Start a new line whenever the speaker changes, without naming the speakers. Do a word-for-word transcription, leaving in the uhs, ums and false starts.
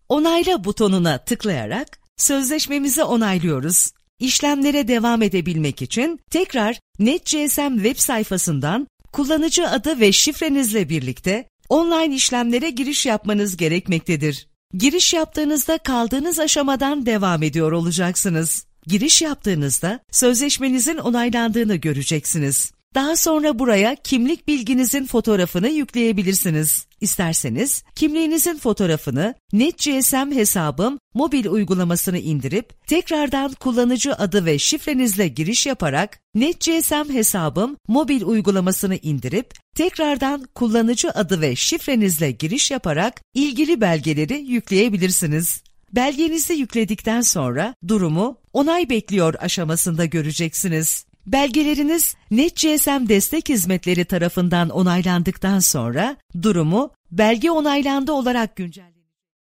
Onayla butonuna tıklayarak sözleşmemizi onaylıyoruz. İşlemlere devam edebilmek için tekrar NetGSM web sayfasından kullanıcı adı ve şifrenizle birlikte online işlemlere giriş yapmanız gerekmektedir. Giriş yaptığınızda kaldığınız aşamadan devam ediyor olacaksınız. Giriş yaptığınızda sözleşmenizin onaylandığını göreceksiniz. Daha sonra buraya kimlik bilginizin fotoğrafını yükleyebilirsiniz. İsterseniz kimliğinizin fotoğrafını NetGSM hesabım mobil uygulamasını indirip tekrardan kullanıcı adı ve şifrenizle giriş yaparak NetGSM hesabım mobil uygulamasını indirip tekrardan kullanıcı adı ve şifrenizle giriş yaparak ilgili belgeleri yükleyebilirsiniz. Belgenizi yükledikten sonra durumu onay bekliyor aşamasında göreceksiniz. Belgeleriniz NetGSM destek hizmetleri tarafından onaylandıktan sonra durumu belge onaylandı olarak güncellenecektir.